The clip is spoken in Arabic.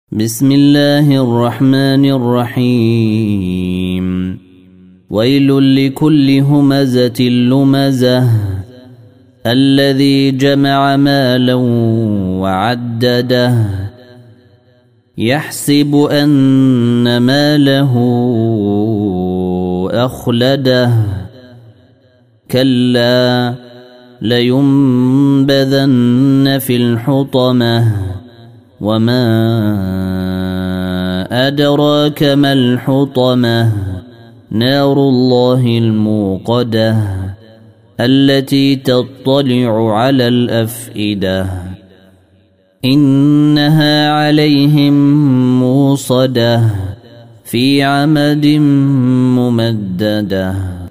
بسم الله الرحمن الرحيم ويل لكل همزة لمزة الذي جمع مالا وعدده يحسب أن ماله أخلده كلا لينبذن في الحطمة وما أدراك ما الحطمة نار الله الموقدة التي تطلع على الأفئدة إنها عليهم موصدة في عمد ممدده.